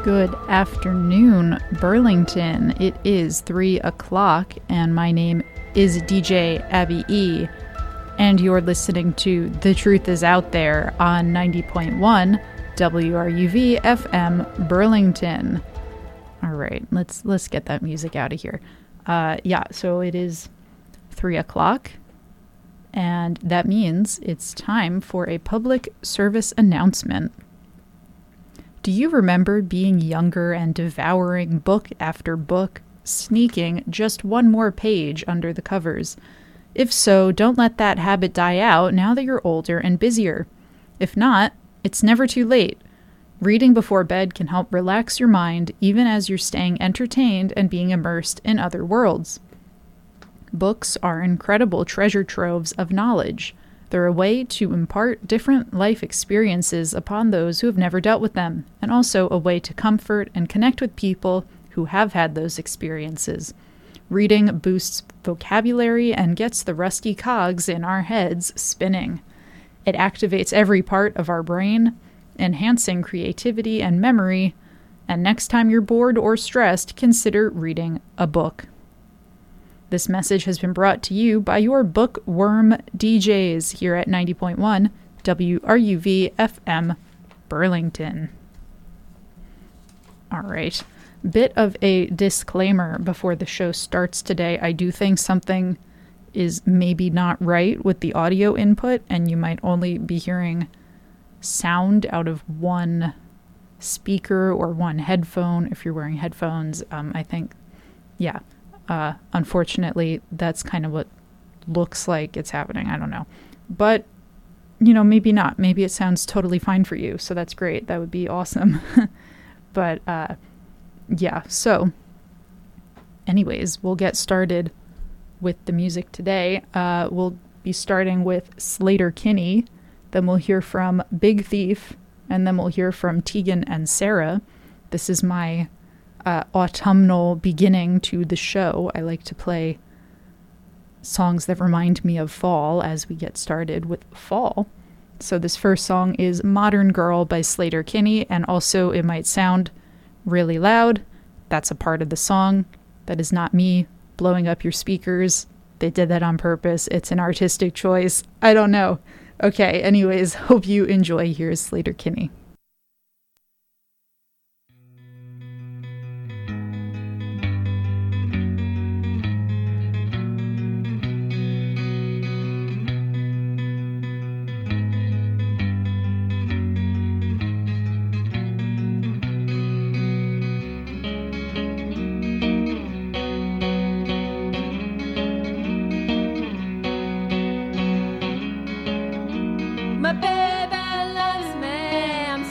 Good afternoon, Burlington. It is 3 o'clock, and my name is DJ Abby E. And you're listening to The Truth Is Out There on 90.1 WRUV FM Burlington. All right, let's get that music out of here. So it is 3 o'clock, and that means it's time for a public service announcement. Do you remember being younger and devouring book after book, sneaking just one more page under the covers? If so, don't let that habit die out now that you're older and busier. If not, it's never too late. Reading before bed can help relax your mind even as you're staying entertained and being immersed in other worlds. Books are incredible treasure troves of knowledge. They're a way to impart different life experiences upon those who have never dealt with them, and also a way to comfort and connect with people who have had those experiences. Reading boosts vocabulary and gets the rusty cogs in our heads spinning. It activates every part of our brain, enhancing creativity and memory, and next time you're bored or stressed, consider reading a book. This message has been brought to you by your bookworm DJs here at 90.1 WRUV FM Burlington. All right. Bit of a disclaimer before the show starts today. I do think something is maybe not right with the audio input, and you might only be hearing sound out of one speaker or one headphone if you're wearing headphones. Unfortunately, that's kind of what looks like it's happening. I don't know. But, maybe not. Maybe it sounds totally fine for you. So that's great. That would be awesome. But, So, anyways, we'll get started with the music today. We'll be starting with Sleater-Kinney. Then we'll hear from Big Thief. And then we'll hear from Tegan and Sara. This is my autumnal beginning to the show. I like to play songs that remind me of fall as we get started with fall. So this first song is Modern Girl by Sleater-Kinney, and also it might sound really loud. That's a part of the song. That is not me blowing up your speakers. They did that on purpose. It's an artistic choice. I don't know. Okay, anyways, hope you enjoy. Here's Sleater-Kinney. My baby loves me.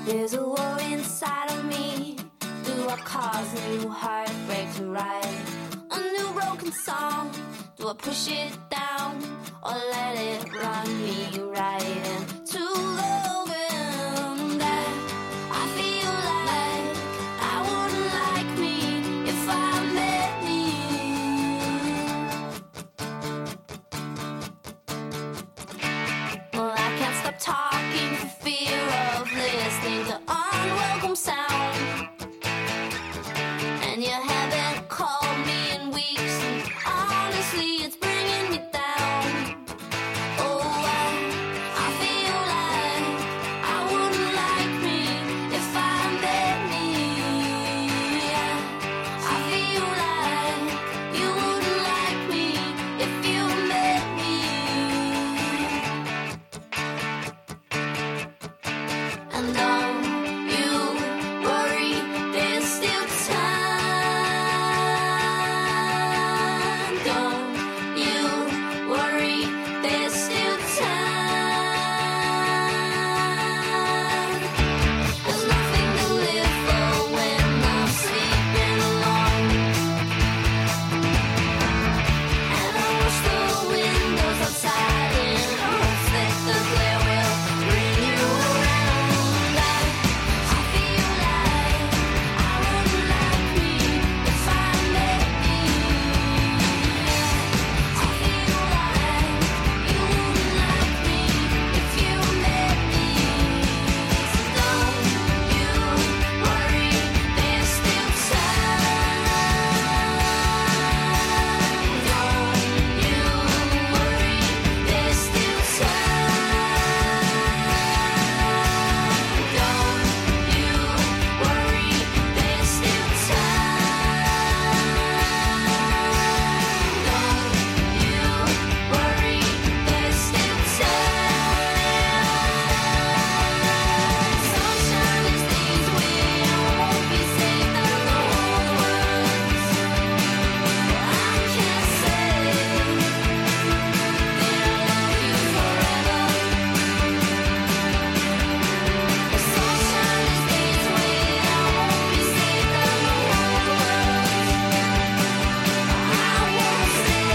There's a war inside of me. Do I cause a new heartbreak to write a new broken song? Do I push it down or let it run me right into the wind? I feel like I wouldn't like me if I met me. Well, I can't stop talking for fear of listening to unwelcome sound. And you haven't called me in weeks, and honestly, it's bringing me down. Oh, I feel like I wouldn't like me if I met me. I feel like you wouldn't like me if you met me. And don't you worry, there's still time. Don't you worry, there's still time. There's nothing to live for when I'm sleeping alone. And I watch the windows outside in hopes that the glare will bring you around. I feel like I wouldn't like me if I met me. I feel like you wouldn't like me if you met me. So don't you worry, there's still time. Don't you worry, there's still time. Don't you worry, there's still time. Don't you worry, there's still time. Sunshine is these way, I won't be saved alone. I can't say that I love you forever. Sunshine is these way, I won't be saved alone. I won't say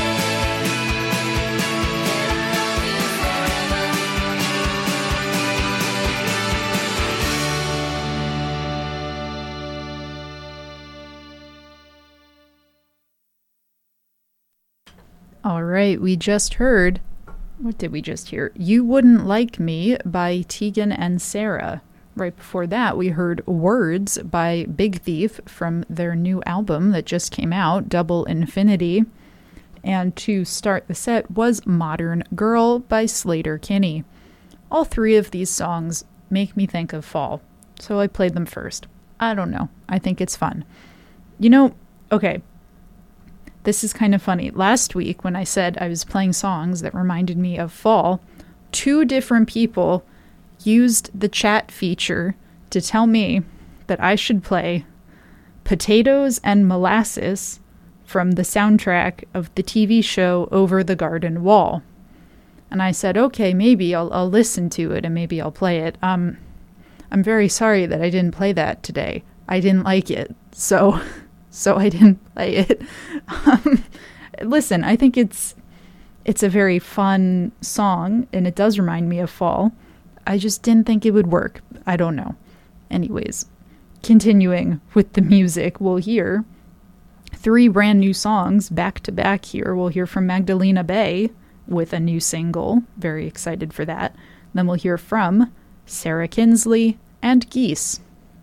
All right, we just heard. What did we just hear? You Wouldn't Like Me by Tegan and Sarah. Right before that, we heard Words by Big Thief from their new album that just came out, Double Infinity. And to start the set was Modern Girl by Slater Kinney. All three of these songs make me think of fall, so I played them first. I don't know. I think it's fun. You know, okay, this is kind of funny. Last week, when I said I was playing songs that reminded me of fall, 2 different people used the chat feature to tell me that I should play Potatoes and Molasses from the soundtrack of the TV show Over the Garden Wall. And I said, okay, maybe I'll listen to it and maybe I'll play it. I'm very sorry that I didn't play that today. I didn't like it, so I didn't play it. Listen, I think it's a very fun song, and it does remind me of fall. I just didn't think it would work. I don't know. Anyways, continuing with the music, we'll hear 3 brand new songs back to back here. We'll hear from Magdalena Bay with a new single. Very excited for that. Then we'll hear from Sarah Kinsley and Geese.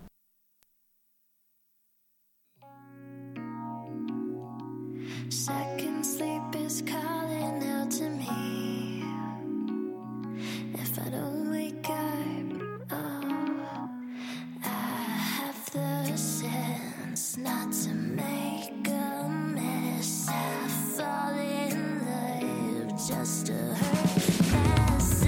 second sleep is calling out to me. If I don't wake up, oh, I have the sense not to make a mess. I fall in love just to hurt myself.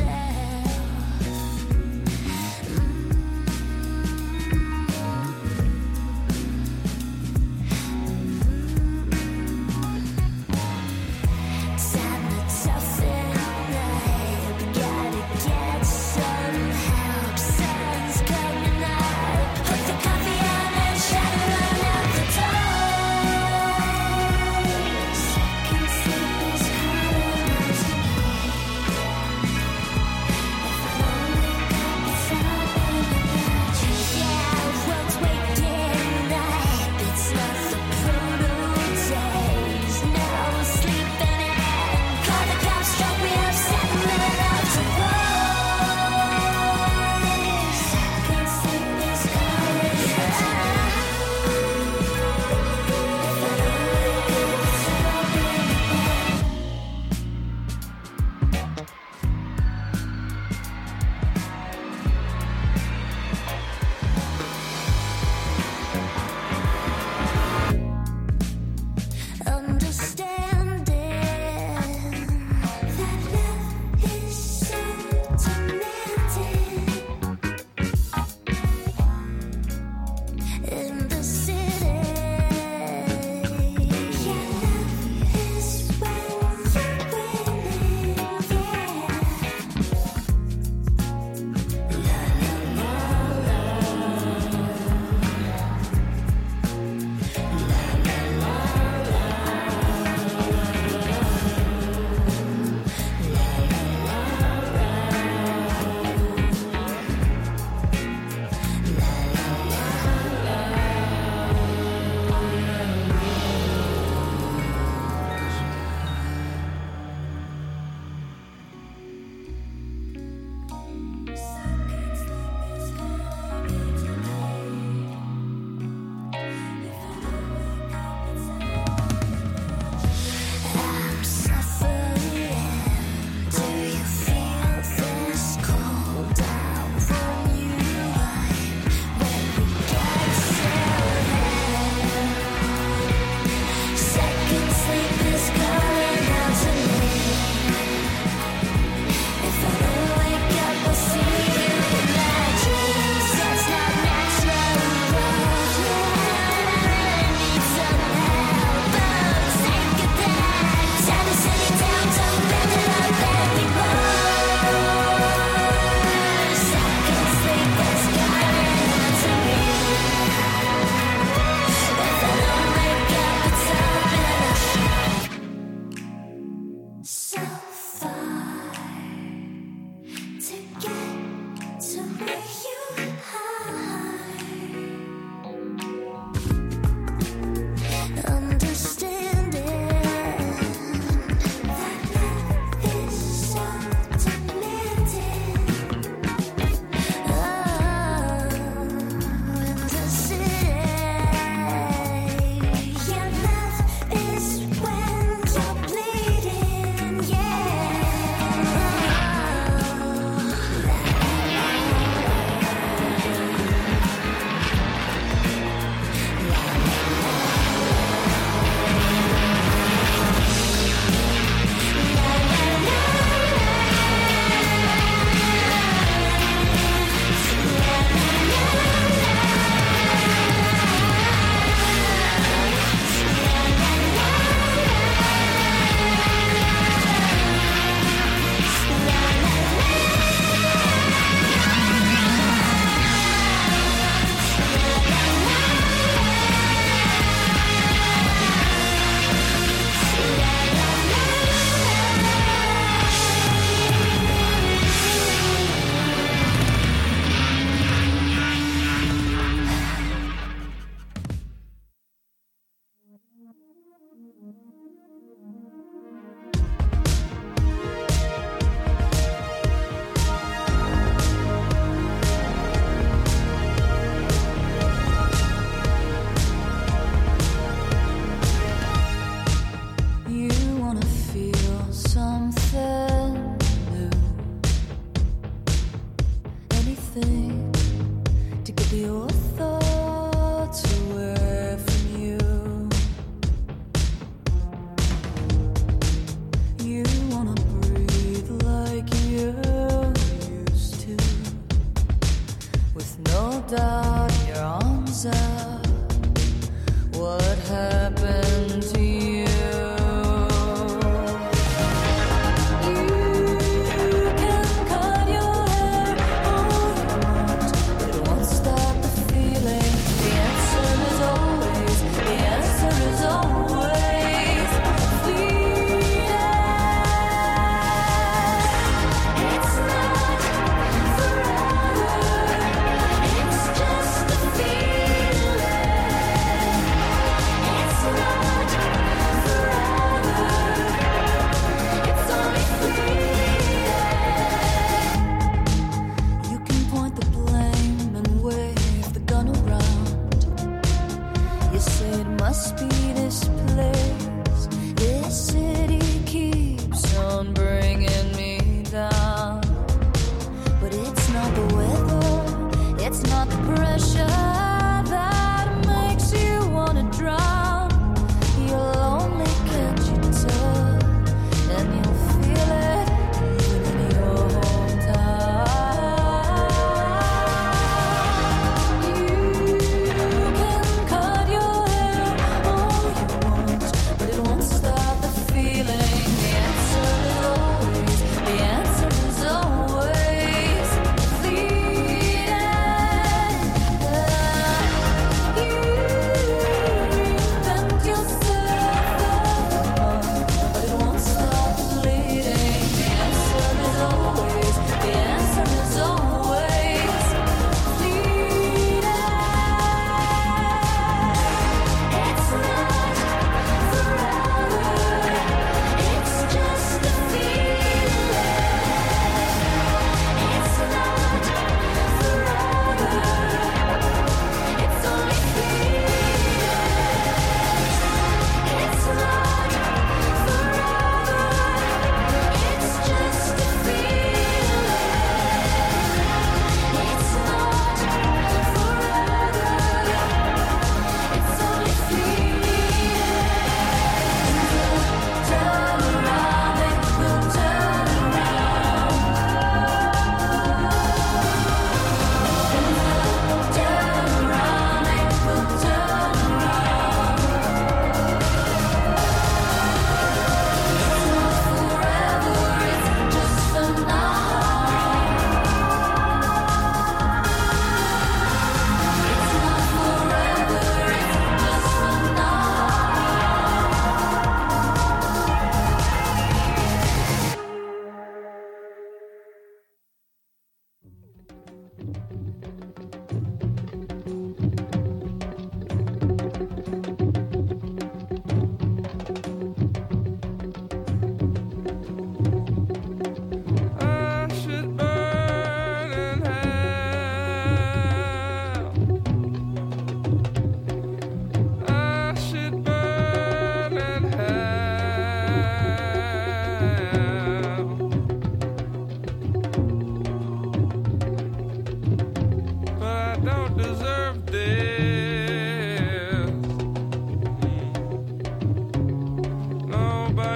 Gotta get some help. Sun's coming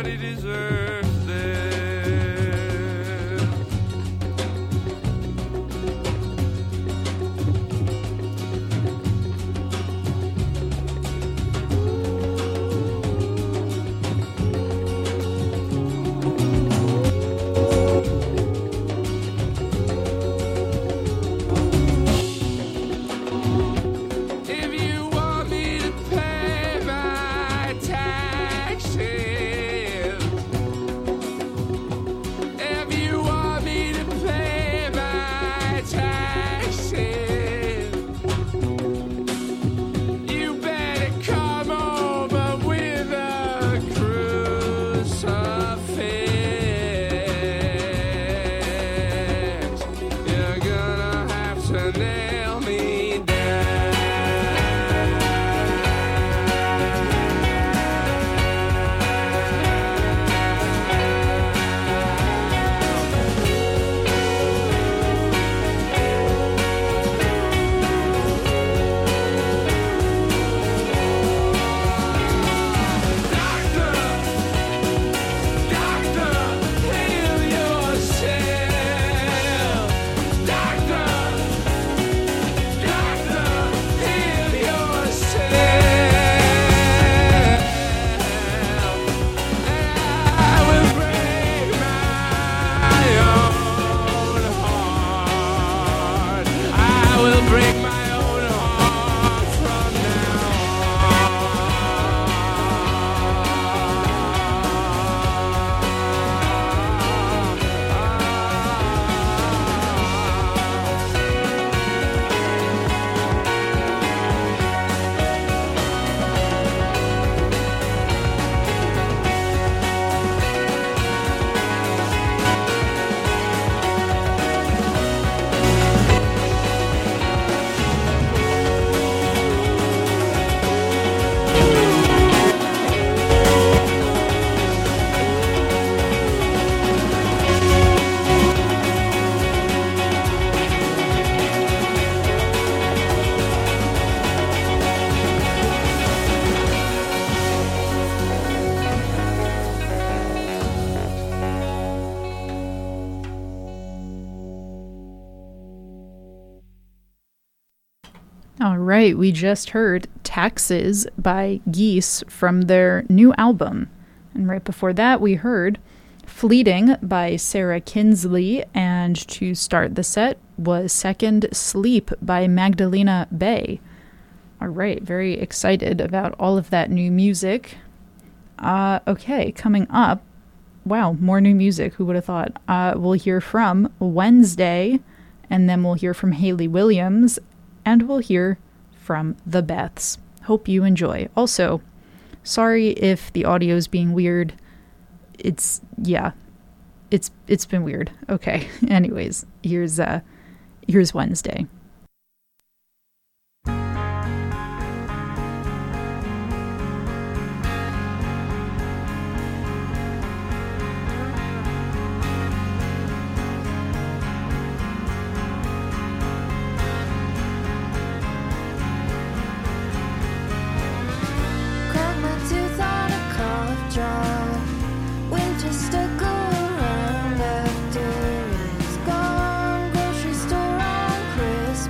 Nobody deserves this. If you want me to pay my taxes, if you want me to pay my taxes, you better come over with a crucifix. You're gonna have to nail me down. Break my own heart from All right, we just heard Taxes by Geese from their new album. And right before that, we heard Fleeting by Sarah Kinsley. And to start the set was Second Sleep by Magdalena Bay. All right, very excited about all of that new music. Okay, coming up, wow, more new music, who would have thought? We'll hear from Wednesday, and then we'll hear from Hayley Williams, and we'll hear from the Beths. Hope you enjoy. Also, sorry if the audio is being weird. It's been weird. Okay. Anyways, here's Wednesday. Crack my tooth on a cough drop. Winter stuck around after it's gone. Grocery store on Christmas.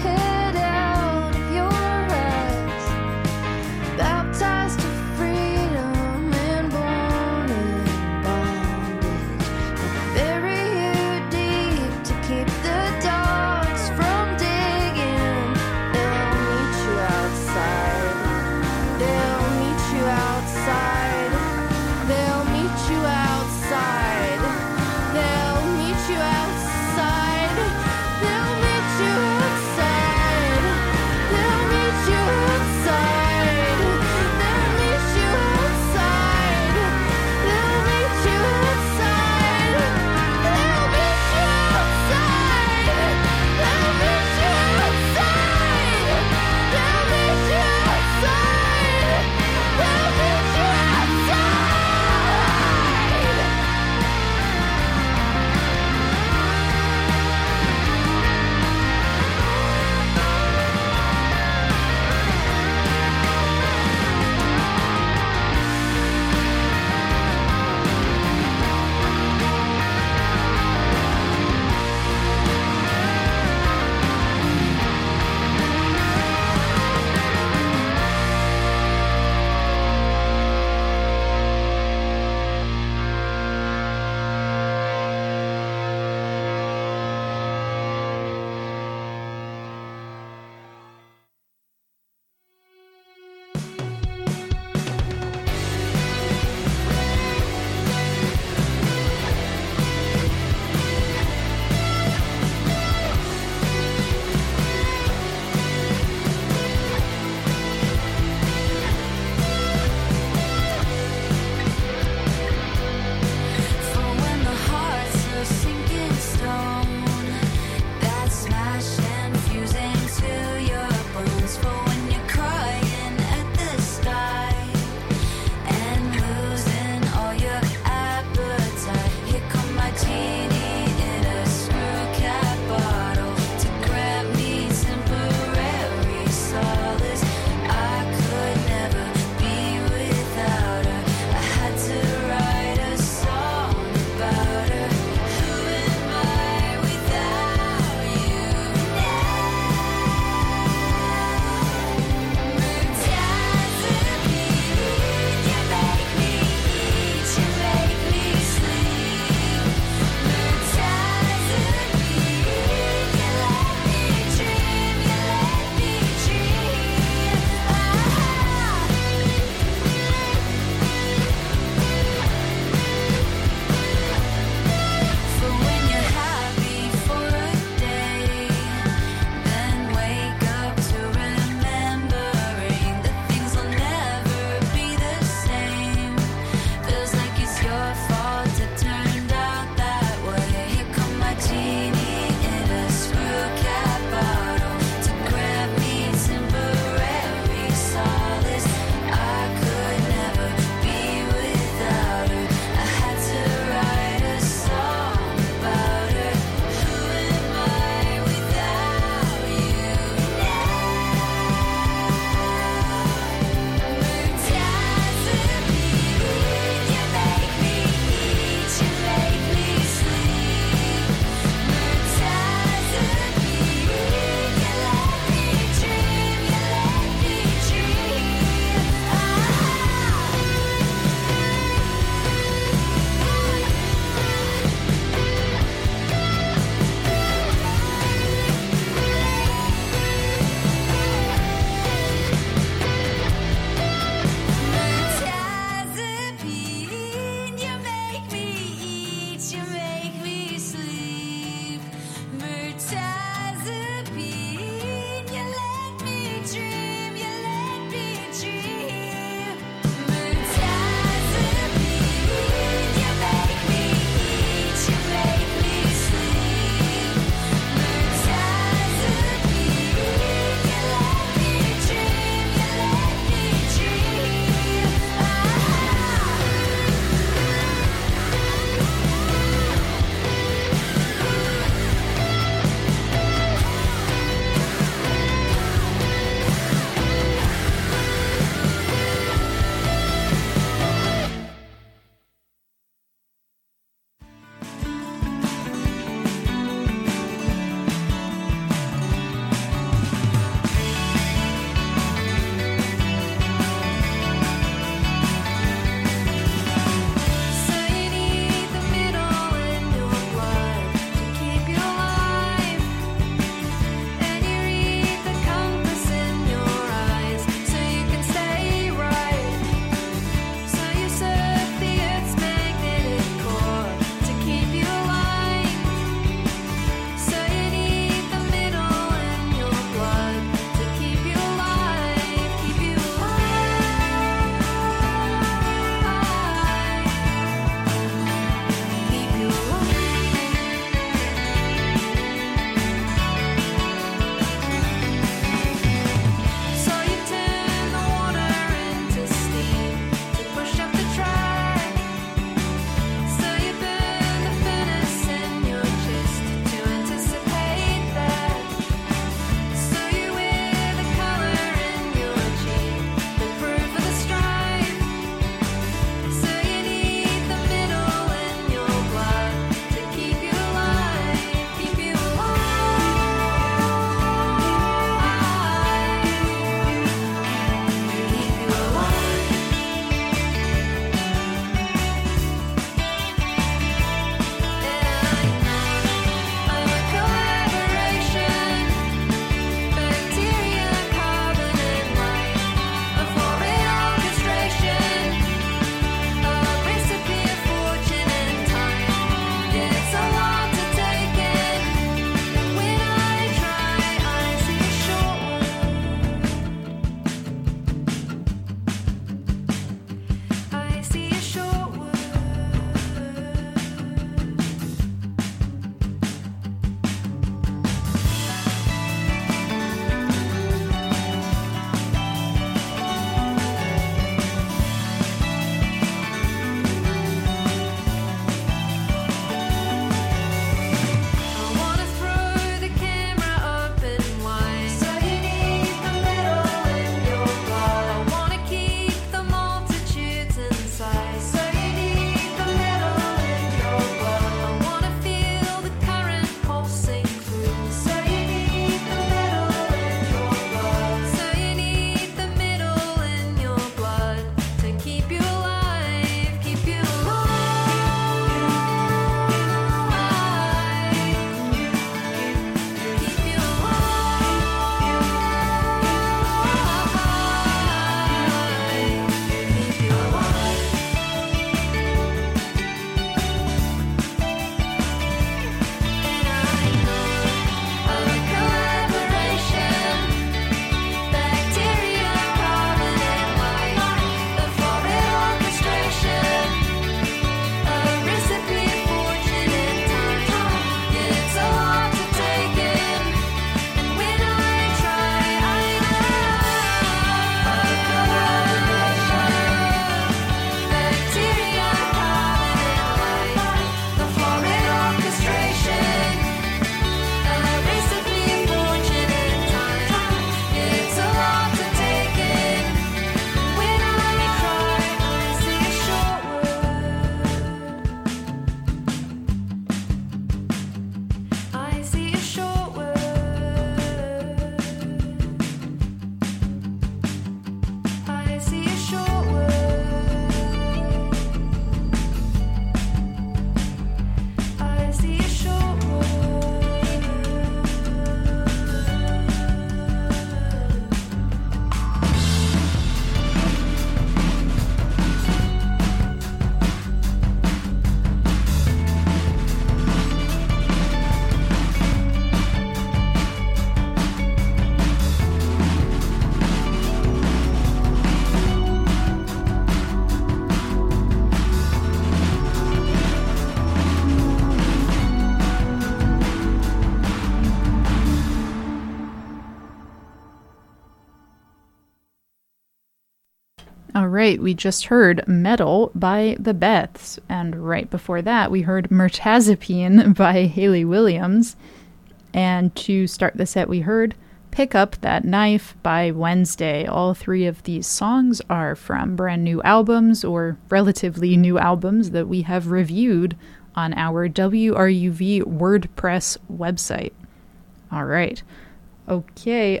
All right, we just heard Metal by the Beths, and right before that we heard Mirtazapine by Hayley Williams, and to start the set we heard Pick Up That Knife by Wednesday. All three of these songs are from brand new albums, or relatively new albums, that we have reviewed on our WRUV WordPress website. All right. Okay,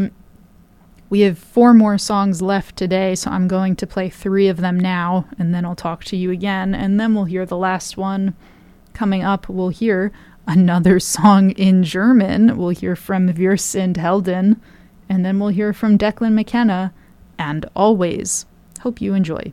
we have 4 more songs left today, so I'm going to play 3 of them now, and then I'll talk to you again, and then we'll hear the last one. Coming up, we'll hear another song in German. We'll hear from Wir sind Helden, and then we'll hear from Declan McKenna, and Always. Hope you enjoy.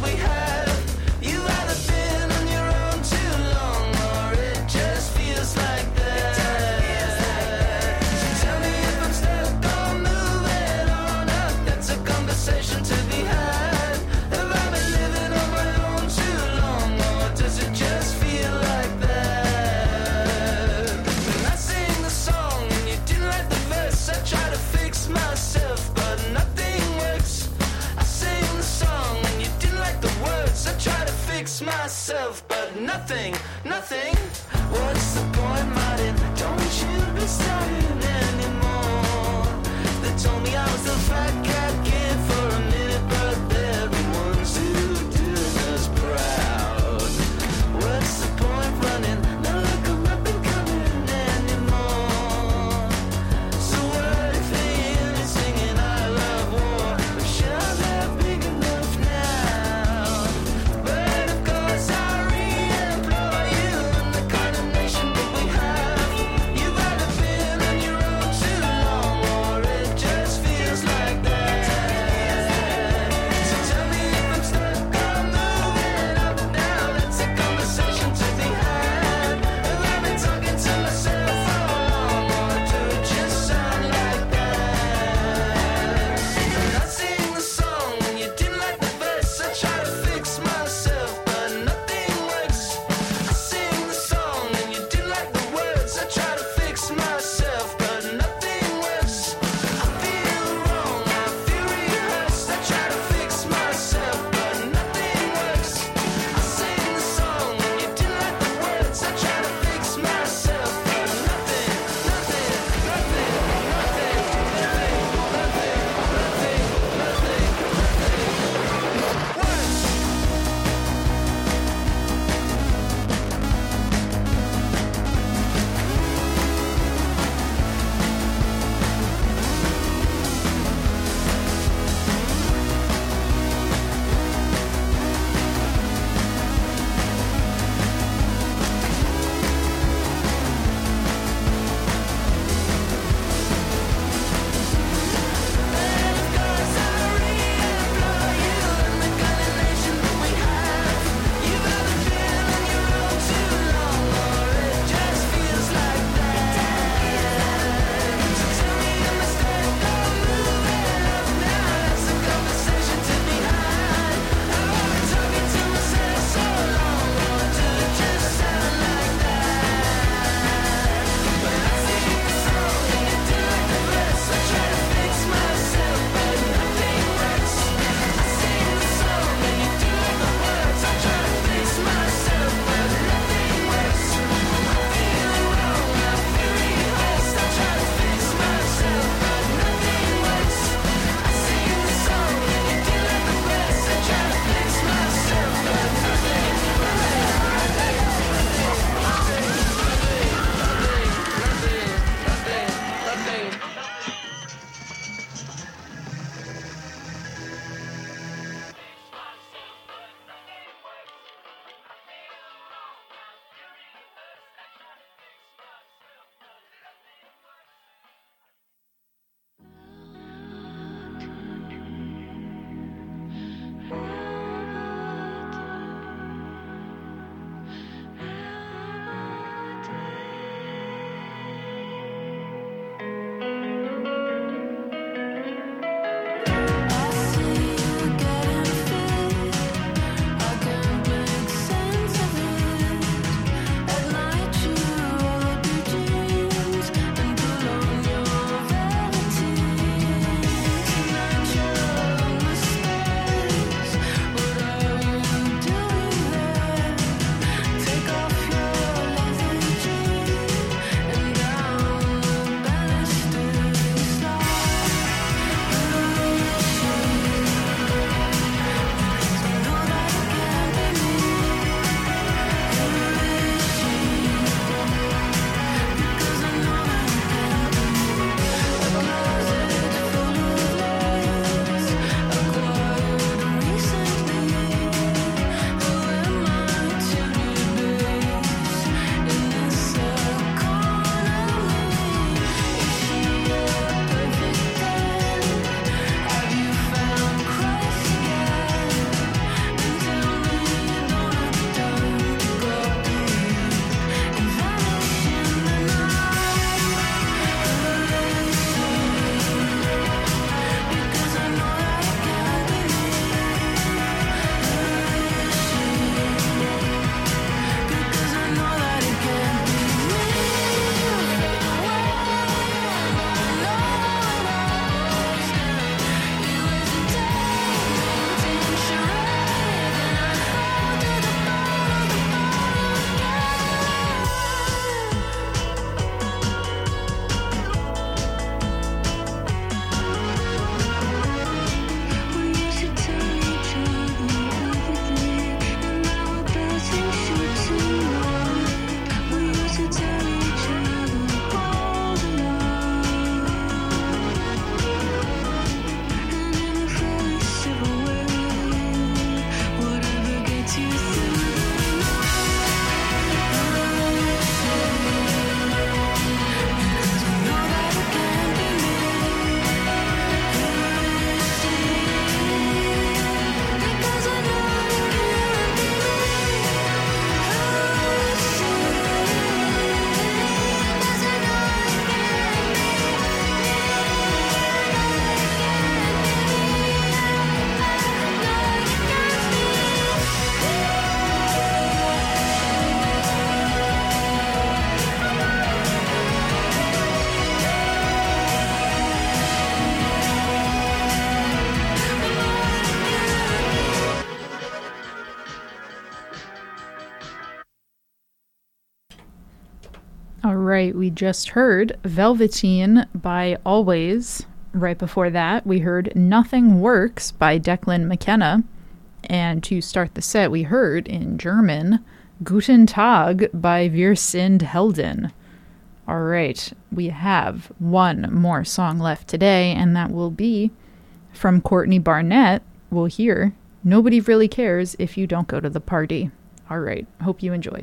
Feels like nothing, nothing. What's the point, Martin? Don't you be starting anymore. They told me I was a fat cat kid for a minute, but they're the ones who do us proud. What's the point running? Now look, I'm not been coming anymore. So what if they hear me singing I love war? Or should I have big enough now? But of course I re-employ you in the All right, we just heard Velveteen by Always. Right before that, we heard Nothing Works by Declan McKenna. And to start the set, we heard in German Guten Tag by Wir sind Helden. All right, we have one more song left today, and that will be from Courtney Barnett. We'll hear Nobody Really Cares If You Don't Go to the Party. All right, hope you enjoy.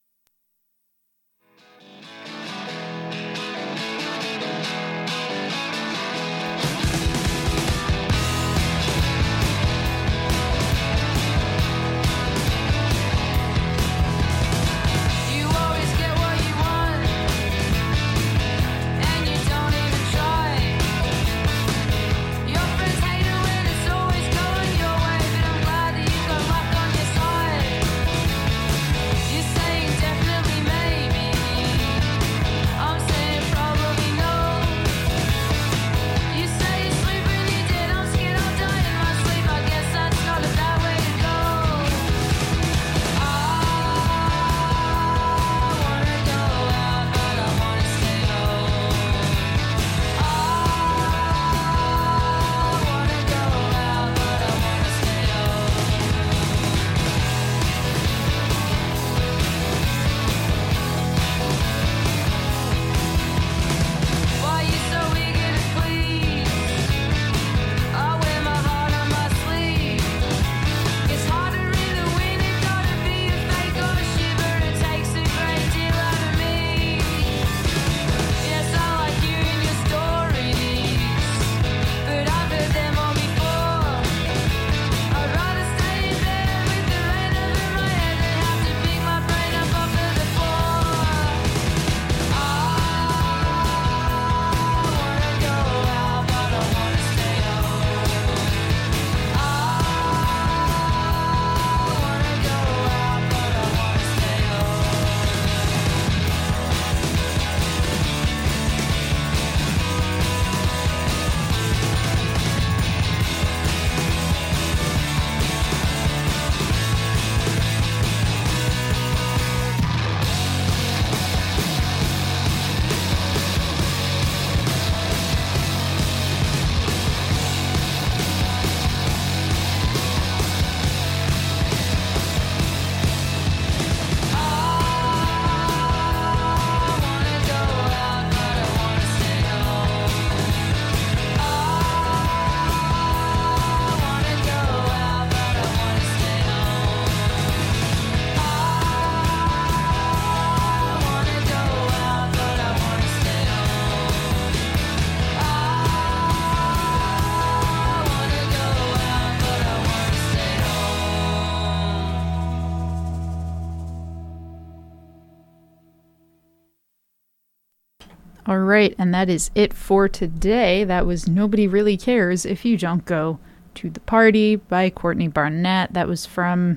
All right, and that is it for today. That was Nobody Really Cares If You Don't Go to the Party by Courtney Barnett. That was from,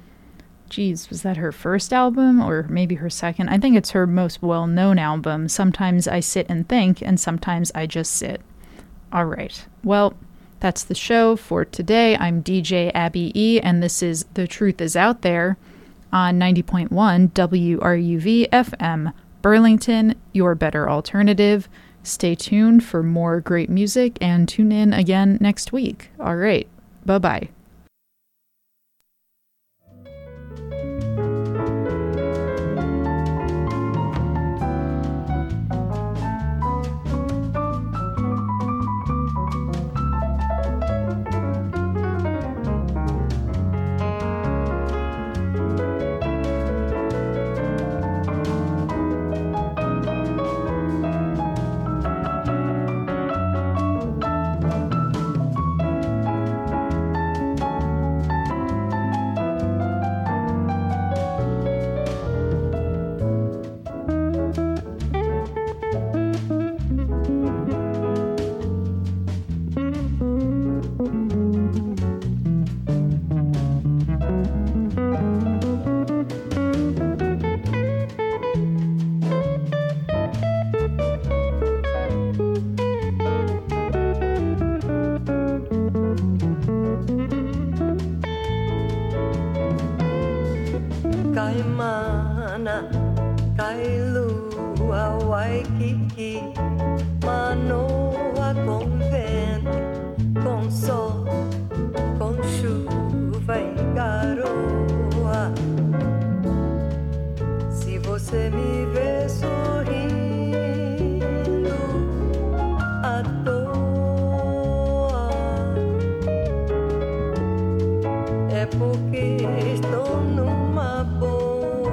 was that her first album or maybe her second? I think it's her most well-known album, Sometimes I Sit and Think, and Sometimes I Just Sit. All right, well, that's the show for today. I'm DJ Abby E, and this is The Truth Is Out There on 90.1 WRUV FM. Burlington, your better alternative. Stay tuned for more great music and tune in again next week. All right. Bye-bye. a Waikiki, Manoa com vento, com sol, com chuva e garoa. Se você me vê sorrindo à toa, é porque estou numa boa.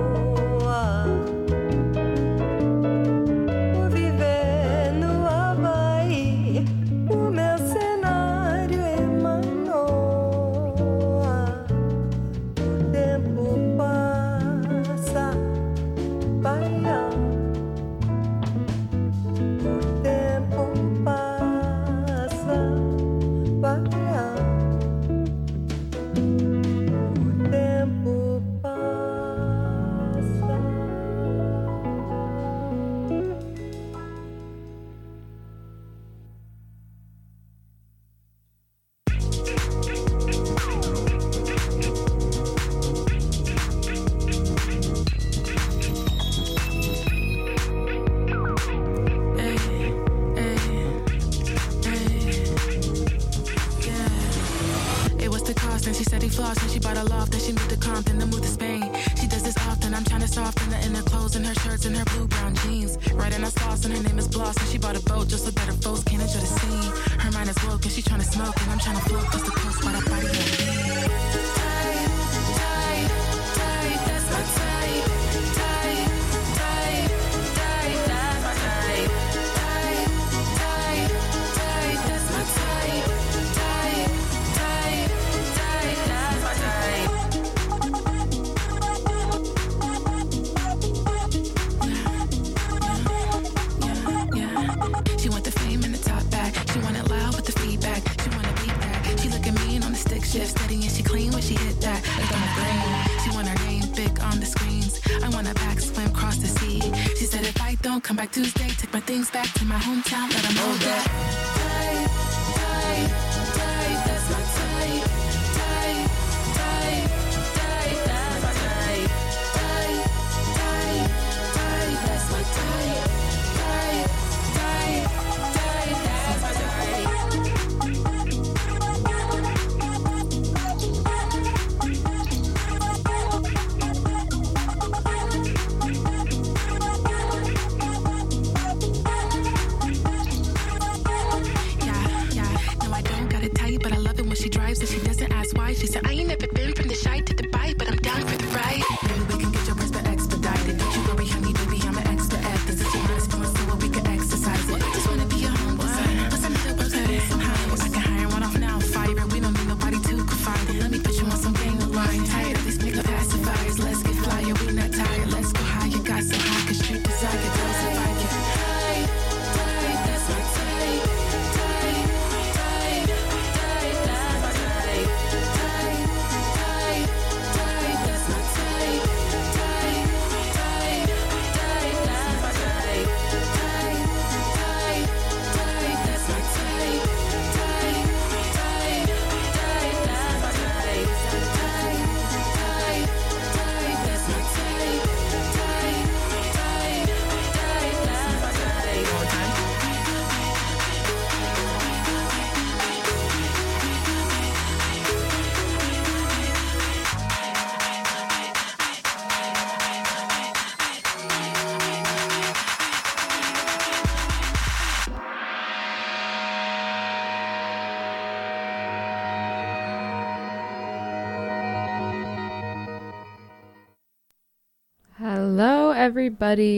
Por viver no Havaí, o meu cenário é Manoa. O tempo passa, vai. O tempo passa, vai. O tempo passa. It was the cost, and she said he flossed, and she bought a loft, and she moved to Compton, then moved to Spain. She does this often, I'm trying to soften the inner clothes in her shirts and her blue-brown jeans. Right in her sauce, and her name is Bloss, and she bought a boat just so that her folks can't enjoy the scene. Her mind is woke, and she trying to smoke, and I'm trying to float, cause the coast by that body on me. Tight, tight, tight, that's my type. Tight, tight, tight, that's my type. Tight, tight, tight, that's my type. Tight, tight, tight, that's my type. Yeah. She want the fame and the top back. She want it loud with the feedback. She want to beat that. She looking mean on the stick shift, steady and she clean when she hit that. Like on the green. She want her name big on the screens. I want a back swim cross the sea. She said if I don't come back Tuesday, take my things back to my hometown, let 'em know that. Tight, tight, tight, that's my type. Tight, tight, tight, that's my type. Tight, tight, tight, that's my type. Tight, tight, tight, that's my type. Yeah, no, I don't gotta tell you, but I love it when she drives and she doesn't ask why. She said, I ain't never been from the shy to Dubai, but I'm down for the ride. Maybe we can get your breast expedited. Don't you worry, honey, baby, I'm an expert at this. If you want to so we can exercise it. I just wanna be your homeboy. What's another word for this? Somehow I can hire one off now, fire it. We don't need nobody to confide it. Let me put you on some gang of line. Tired of these nigga pacifiers. Let's get flyer, we not tired. Let's go higher, got so high, cause street desire goes if I get tight, tight, that's my type. Tight, tight, tight, that's my type. Tight, tight, tight, that's my type. Tight, tight, tight, that's my type. Tight, tight, tight, that's my type. Tight, tight, tight, that's my type. Tight, tight, tight, that's my type. Tight, tight, tight, that's my type. One more time. Hello, everybody.